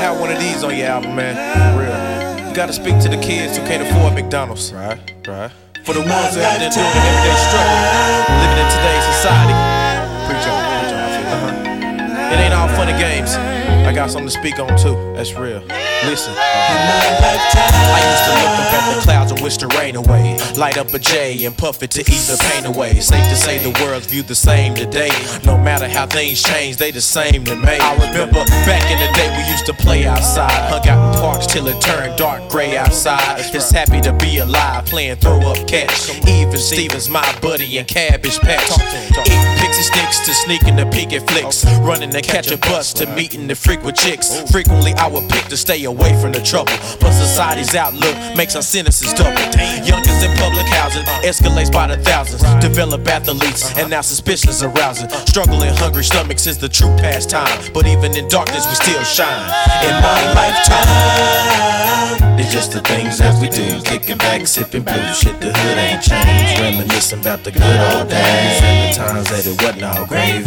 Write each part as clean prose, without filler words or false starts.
have one of these on your album, man. For real. You gotta speak to the kids who can't afford McDonald's. Right. For the ones who have been doing an everyday struggle, living in today's society. Preach on, I feel. It ain't all fun and games. I got something to speak on too. That's real. Listen. I used to look up at the clouds and wish the rain away. Light up a J and puff it to ease the pain away. Safe to say the world's viewed the same today. No matter how things change, they the same to me. I remember back in the day we used to play outside. Hung out in parks till it turned dark gray outside. Just happy to be alive, playing throw up catch. Even Stevens, my buddy, and Cabbage Patch. Eating pixie sticks to sneaking to peek at flicks. Running to catch a bus to meeting the freak with chicks. Frequently I would pick to stay away from the trouble, but society's outlook makes our sentences double. Youngins in public housing escalates by the thousands. Develop athletes and now suspicions arousing. Struggling hungry stomachs is the true pastime, but even in darkness we still shine. In my lifetime, it's just the things that we do. Kicking back, sipping blue, shit the hood ain't changed. Reminiscing about the good old days and the times that it wasn't all gravy.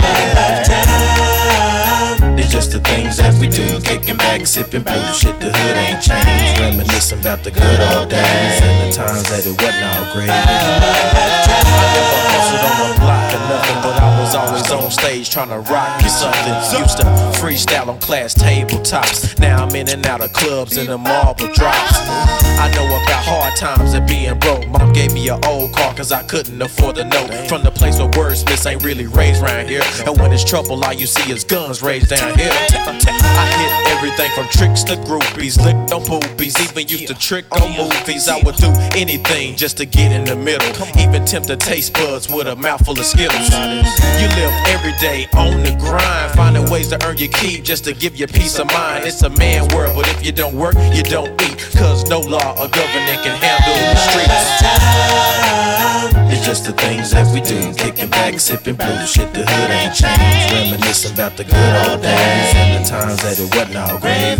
It's just the things that we do. Kicking back, sipping blue, shit the hood ain't changed. Reminiscing about the good old days and the times that it wasn't all gravy. I never hustled on the block or nothing, but I was always on stage trying to rock you something. Used to freestyle on class tabletops. Now I'm in and out of clubs and the marble drops. I know about hard times and being broke. Mom gave me an old car cause I couldn't afford the note. From the place where wordsmiths ain't really raised around here. And when it's trouble all you see is guns raised down here. I hit everything from tricks to groupies. Licked on poopies, even used to trick on movies. I would do anything just to get in the middle. Even tempt the taste buds with a mouthful of Skittles. You live every day on the grind, finding ways to earn your keep just to give you peace of mind. It's a man world, but if you don't work, you don't eat. Cause no law or government can handle the streets. It's just the things that we do. Kicking back, sipping blue, shit the hood ain't changed. Reminiscing about the good old days and the times that it wasn't all gravy.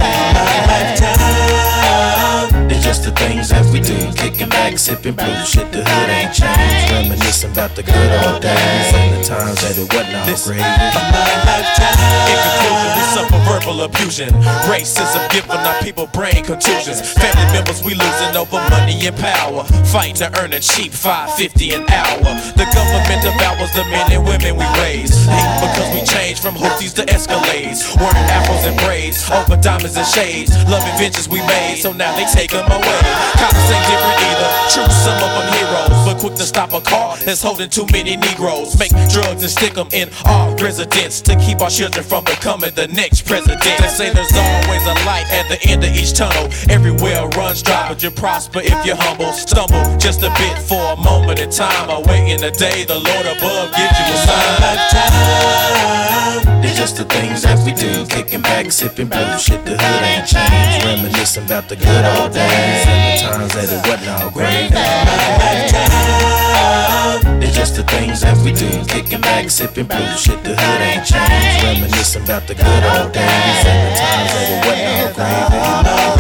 It's just the things that we do. Kicking back, sipping blue, shit the hood ain't changed. Reminiscing about the good old days and the times that it wasn't all gravy. In conclusion, we suffer verbal abusion, racism giving our people brain contusions. Family members we losing over money and power, fight to earn a cheap $5.50 an hour. The government devours the men and women we raise. Hate because we changed from hoopties to Escalades. Wearing afros and braids over diamonds and shades. Loving vengeance we made, so now they take them away. Cops ain't different either, true some of them heroes, but quick to stop a car that's holding too many Negroes. Make drugs and stick them in our residence to keep our children from becoming the next president. They say there's always a light at the end of each tunnel. Everywhere runs dry, but you prosper if you're humble. Stumble just a bit for a moment in time, awaiting the day the Lord above gives you a sign. It's just the things that we do. Kicking back, sipping blue, shit the hood ain't changed. Reminiscing about the good old days and the times that it wasn't all gravy. It's just the things that we do. Kicking back, sipping blue, shit the hood ain't changed. Reminiscing about the good old days and the times that it wasn't all gravy.